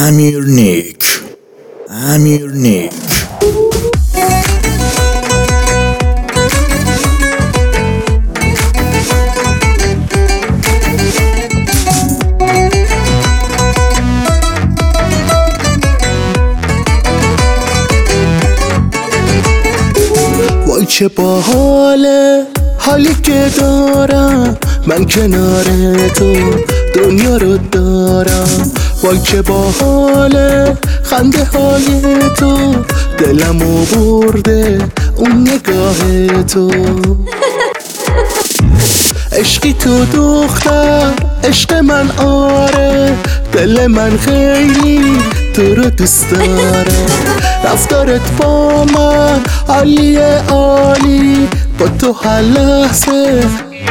امیرنیک وای چه باحاله حالی که دارم من کنار تو دنیا رو دارم. وای چه باحاله خنده های تو دلمو برده اون نگاه تو. عشقی تو دختر عشق من آره، دل من خیلی تو رو دوست داره. رفتارت با من عالیه عالی، با تو هر لحظه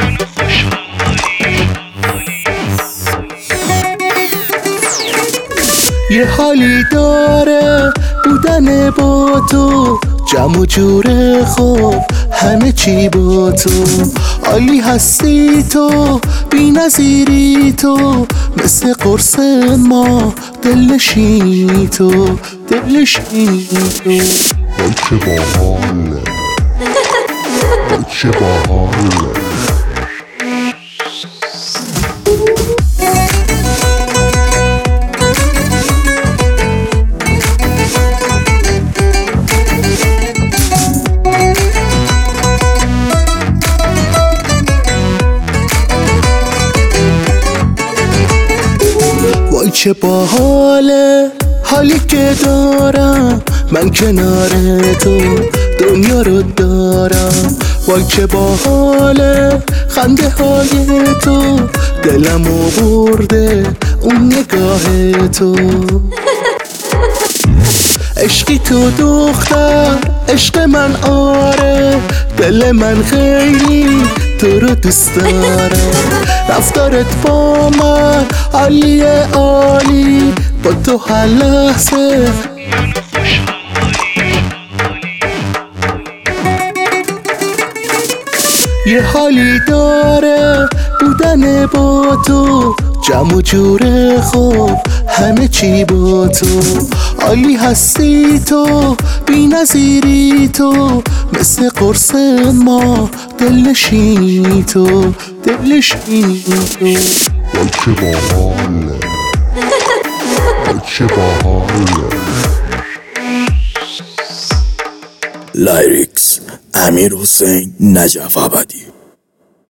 یه حالی داره بودن با تو، جمع و جور خوب همه چی با تو. عالی هستی تو بی نظیری تو، مثل قرص ما دلنشینی تو دلنشینی تو. وای چه باحاله وای چه باحاله. وای چه باحاله حالی که دارم من کنار تو دنیا رو دارم. وای چه باحاله خنده های تو دلمو برده اون نگاه تو. عشقی تو دختر عشق من آره، دل من خیلی تو رو دوست داره. رفتارت با من عالیه عالی، با تو هر لحظه یه حالی داره بودن با تو، جمع و جور خوب همه چی با تو. عالی هستی تو بی نظیری تو، مثل قرص ما دلنشینی تو دلنشینی تو. وای چه باحاله وای چه باحاله. لایریکس امیرحسین نجف آبادی.